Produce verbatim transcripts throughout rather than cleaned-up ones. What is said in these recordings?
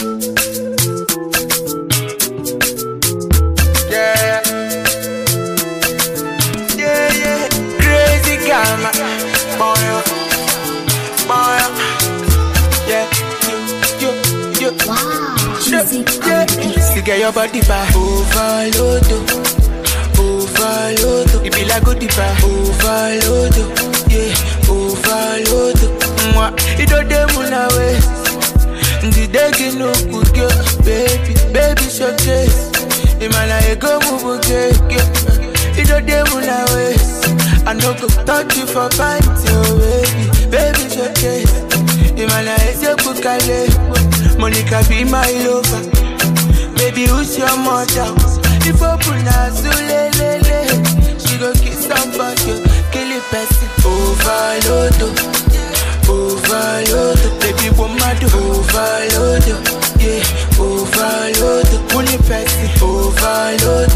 Yeah, yeah, yeah. Crazy girl, man. Boy, boy. Yeah, you, you, you. Wow, music Yeah, see, get your body back. Overload, overload. It be like good back. Overload, yeah, overload. Mwah, it don't demon away. The day you know good girl, baby, baby showcase. Imana ego move okay, it don't demon away. I no go touch you for pants, oh baby, baby showcase. Imana ego kukale, Monica be my lover. Baby, who's your mother? If open as lele, she go kiss somebody, kill it person. Overload, overload, baby, woman do overload, yeah, overload, money person, overload,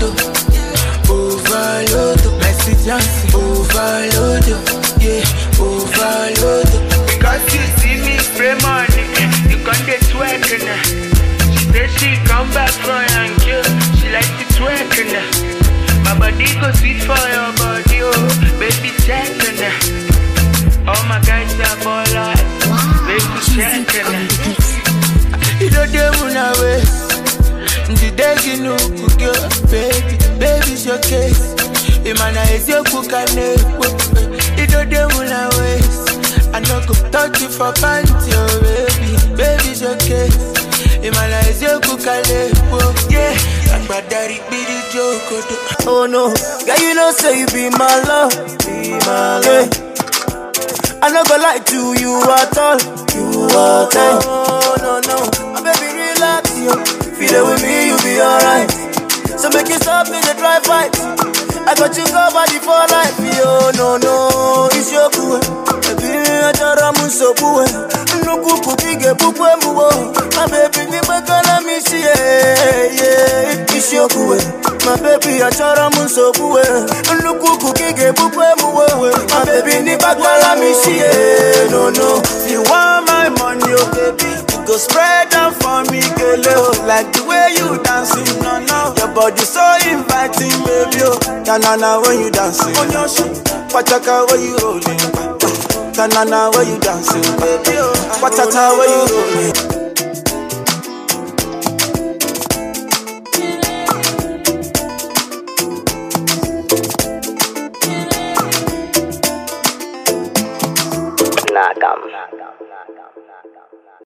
overload, message dancing, overload, yeah, overload. Because you see me spray money, you can't get twerking now. She said she come back for and kill, she like to twerking now. My body go sweet for your body, oh, baby check now. All my guys are ballers, Wow, baby music check on now. the beat. You don't demon away. The day you know cook your baby, baby showcase. Imana is your cook and you don't demon away. I no go touch you for panty, oh baby, baby showcase. Imana is your cook and yeah. But daddy be the joke. Oh no, girl, you know say you be my love, be my love. I no go lie to you at all, you at all. Oh no no, my baby relax, yo. Feel it with me, you be alright. So make you stop in the dry fight. I got you covered for life, yo. No no, it's your cool. Baby, I just ram so cool. No kuku bige bukwe muwo. My baby, ni makala mi si yeah yeah. It's your cool. My baby, I just ram so cool. No kuku bige bukwe muwo. My baby, ni makala mi si yeah. No no, you want my money, oh baby. Go spread them for me, girl. Like the way you dancing, no no. Your body so inviting, baby. Oh, na na na when you dancing on your shit. Pachaka when you rolling, na na na when you dancing, baby. Oh, patata when you rolling.